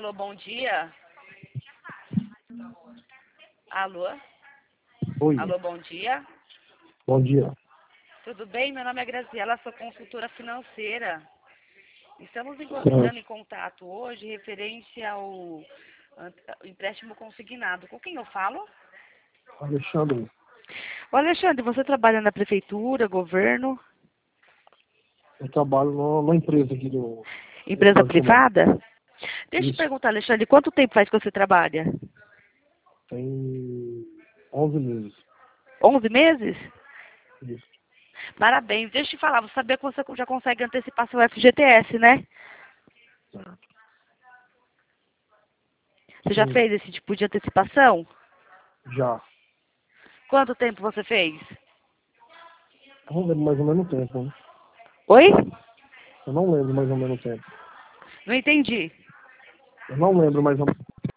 Alô, bom dia. Alô? Oi, Alô, bom dia. bom dia. Tudo bem? Meu nome é Graziela, sou consultora financeira. Estamos entrando Certo. em contato hoje referente ao empréstimo consignado. Com quem eu falo? Alexandre, Ô, Alexandre, você trabalha na prefeitura, governo, eu trabalho numa empresa aqui do empresa Estado de São Paulo. privada? Deixa eu te Isso, perguntar, Alexandre, quanto tempo faz que você trabalha? tem 11 meses. 11 meses? Isso. Parabéns. Deixa eu te falar, você sabia que você já consegue antecipar seu FGTS, né? Certo. Você já Sim, fez esse tipo de antecipação? já. Quanto tempo você fez? Eu não lembro mais ou menos o tempo, né? Oi? Eu não lembro mais ou menos o tempo. Não entendi. Eu não lembro mais ou menos.